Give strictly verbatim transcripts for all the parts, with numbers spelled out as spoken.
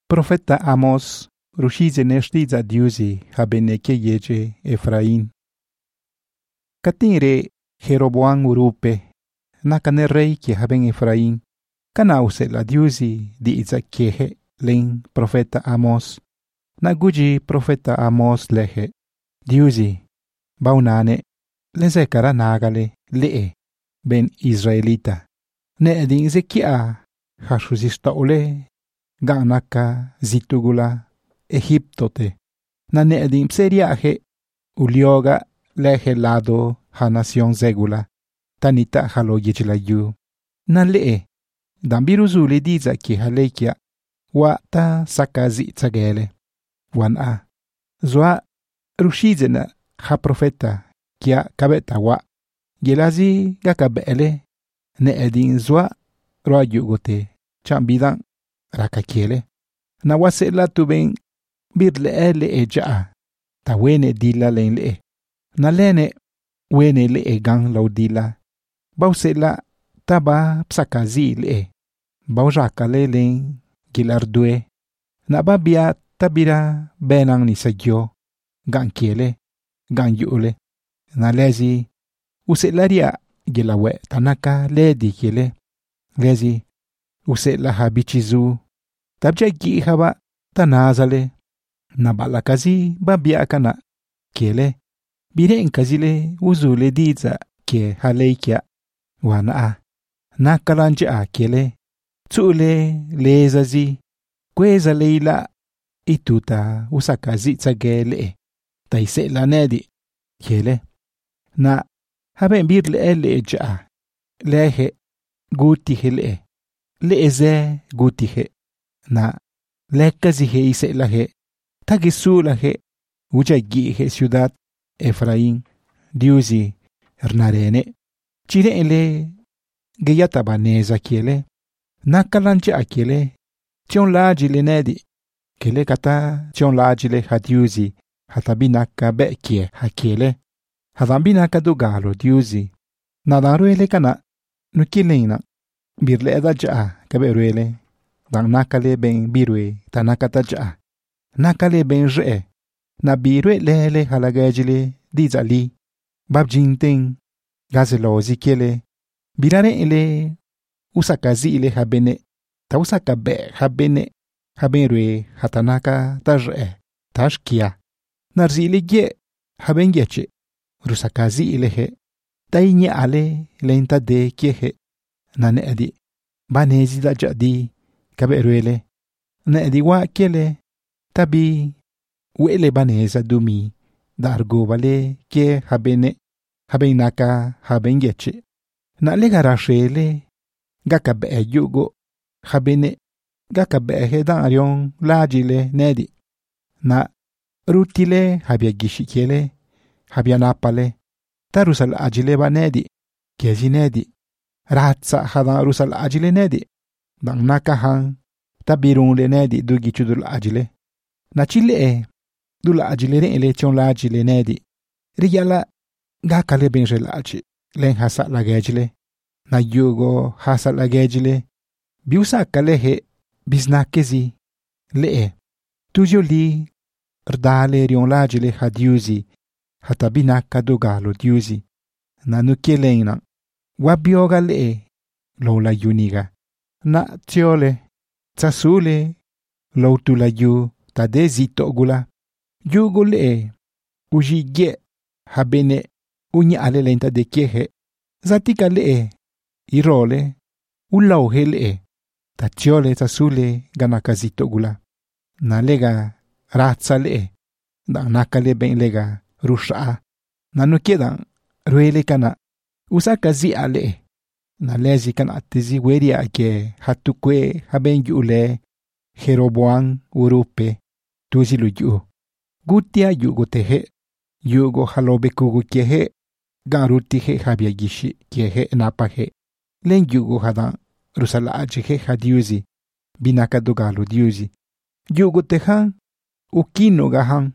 Profeta Amos rushizene shtiza Diusi habeneke yeje Efrain. Katinre Jeroboam urupe nakane rey ki haben Efrain. Kanause la Diusi di izakehe len profeta Amos. Naguji profeta Amos lehe. Diusi baunane lezekara nagale lee ben Israelita. Ne edin zekia hashuzista ole ganaka zitugula Egiptote. Na ne edin pseriaje ulioga lehe lado ha nación zegula. Tanita halo yejilayu. Na lee dan biruzuli diza ki halekia wa ta sakazi tsagele. Wan a zwa rushizena ha profeta kia kabeta wa gelazi gakabele ne edin zwa roayugote chambidan rakakiele na wasela tuben birle le eja ta wene dila len le na lene wene le egan laudila bausela taba psakazi le baujaka le len gilardue na babia tabira benang ni sagyo gankiele ganyule na lezi uselaria gilawe tanaka ledi kiele lezi usela habichizu tabja gi haba tanazale na balakazi babia kana kiele bire inkazile uzule diza ke haleikia wana a nakalanja kiele tsule lezazi kweza leila ituta usakazi tsagele taisela nedi kiele na haben birle le ja lehe gutihe le leeze gutihe na lekazi he isela he tagisula he ujagi he ciudad Efraín Diusi hernarene chire ele geyata baneza kiele nakalanche akiele tion lajile nedi kele kata tion lajile hadiusi hatabinaka bekie hakiele hadambinaka dugalo Diusi nadaruele kana nukilena birle edaja kaberuele dan nakale ben birwe tanakata ja nakale ben je na birwe lele halagajile dizali babjinten gazelozi kiele birare ele usakazi ile habene ta usaka be habene habenre hatanaka taje tashkia narzile ge habengeche rusakazi ile he tainya ale lenta de kiehe nane adi banezi da jadi kaberuele na adi wa kele tabi wele baneza dumi dargo vale ke habene habenaka habengeche na legara shele gakabe yugo habene gakabe hedarion lajile nedi na rutile habia gishikele habia napale tarusal ajile banedi kezi nedi ratsa hada rusal ajile nedi dan nakahan tabirun le nedi dugi chudul ajile na chile e dula ajile ne election la ajile nedi riyala gakale benjel aji len hasa la gejile na yugo hasa la gejile biusa kalehe biznakezi le tujoli rdale rion la ajile hadiusi hatabina kadugalo Diusi na nukelena wabioga le lola yuniga na tiole tsasule lotula yu tadezito gula yugo le ujige habene unya ale lenta de kehe zatika le irole ulauhe le tatiole tsasule ganakazito gula na lega ratsa le da nakale ben lega rusha na nukedan ruele kana usakazi ale na lezi kana atizi weri ake hatukwe habengi ule Jeroboam urupe tuzilu yu gutia yugo tehe yugo halobe kugu kehe garutihe habia gishi kehe napahe len yugo hadan rusala ajehe hadiusi binaka dogalo Diusi yugo tehan ukino gahan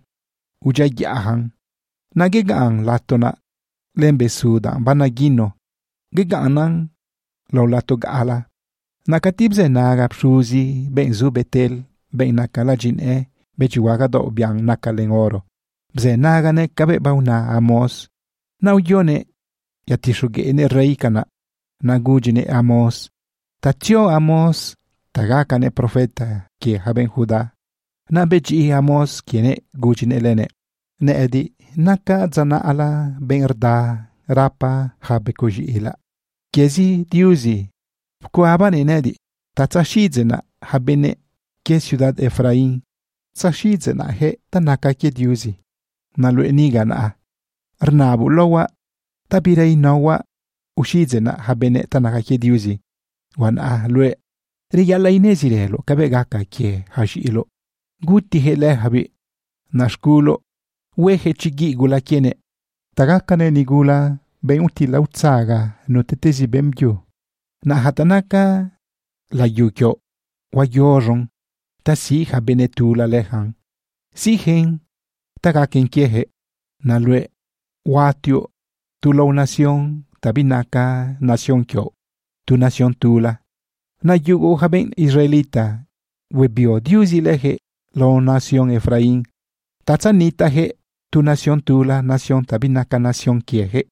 ujayahan nagegaan latona lembe suda banagino geganan lo lato gala nakatibze naga pshuzi benzu betel ben naka la jin e be chiwaga do biang naka len oro. Bze nagane kabe bauna Amos. Na uyone yatishuge ene rey kana. Na gujine Amos. Tatio Amos tagakane profeta ki haben Juda. Na beji Amos kiene gujine lene. Ne edi naka zana ala ben erda rapa habe kuji ila. Kiezi diuzi. Kuabane nedi. Tatsashizena habene ke ciudad Efraín. Tsashizena he tanaka ke diuzi. Na lueniga na arnabu lowa tabirei nawa ushizena habene tanaka ke diuzi. Wan a lue riyala inezirelo kabegaka ke hashilo. Guti hele habi nashkulo wehe chigi gula kiene. Tagakane ni gula ben utila utsaga no tetezi bemju. Na hatanaka la yukyo wayorong tasi habene tula lehan. Sihen tagaken kiehe na lue watio tula nación tabinaka nación kyo tu nación tula. Na yugo haben israelita webio diusi lehe lo nación Efraín. Tatsanita he tu nación tula nación tabinaka nación kiehe.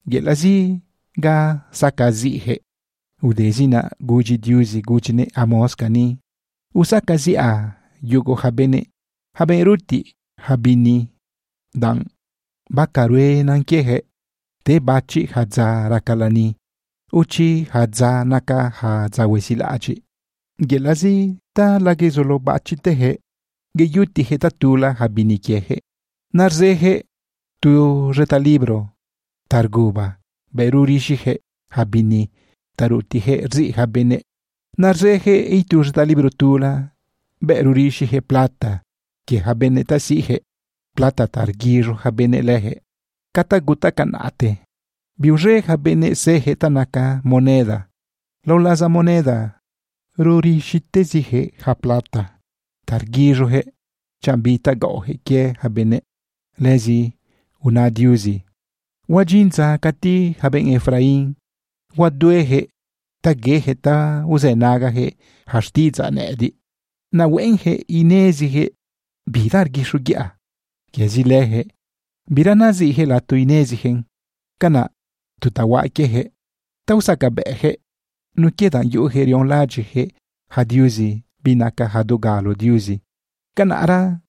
Gelazi ga sakazi he. Udezina guji diusi gujine Amos kani. Usakazi a yugo habene haben ruti habini dan bakarwe nankiehe te bachi hadza rakalani. Uchi hadza naka hadza wesilachi. Gelazi ta lagezolo bachi tehe. Geyuti he tatula habini kiehe. Narzehe tu retalibro. Targuba. Berurishihe habini. Tarutihe zi habene. Narzehe itu retalibro tula. Berurishihe plata. Ke habene tasihe. Plata targiro habene lehe. Kataguta kanate. Biure habene sehe tanaka moneda. Lolaza moneda. Rurishitezihe ha plata. Targirohe. Chambita gohe ke habene. Lezi una diuzi. Wajinza kati haben Efraín. Waduehe tagehe ta uzenagahe hashtiza nedi. Na wenhe inezihe bidar gishugia. Kezilehe biranazihe latu inezihen. Kana tutawakehe tausakabehe. Nukedan yuhe rion lajihe hadiuzi binaka hadugalo diuzi. Kana ara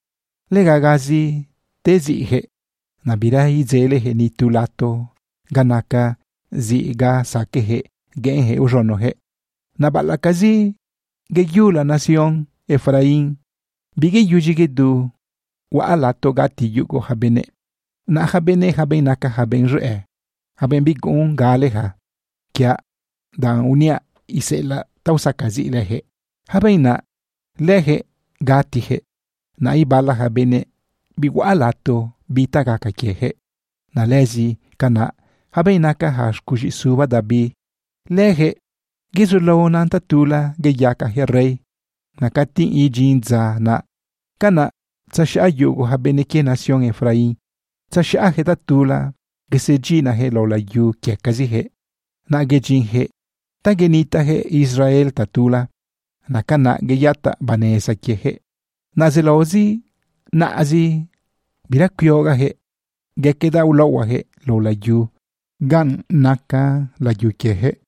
legagazi tezihe. Nabira izelehe ni tulato ganaka ziga sakehe genhe uronohe. Nabalakazi geyula nación Efraín bige yujigedu wa alato gati yugo habene. Na habene haben naka haben re. Haben bigun galeha. Kia dan unia isela tausakazi lehe. Haben na lehe gatihe. Na ibala habene biwa alato bita gaka kiehe. Na lezi kana haben naka hash kuji suba dabi. Lehe gizulo nanta tula geyaka he rey. Nakatin ijinza na kana tsasha yugo habene ke nación Efraín. Tsasha he tatula gesejina he lola yu ke kazihe. Na gejinhe tagenita he Israel tatula. Nakana geyata banesa kiehe. Na zelozi na azi birakyoga he gekeda ulowa he lola yu gan naka la yu kiehe.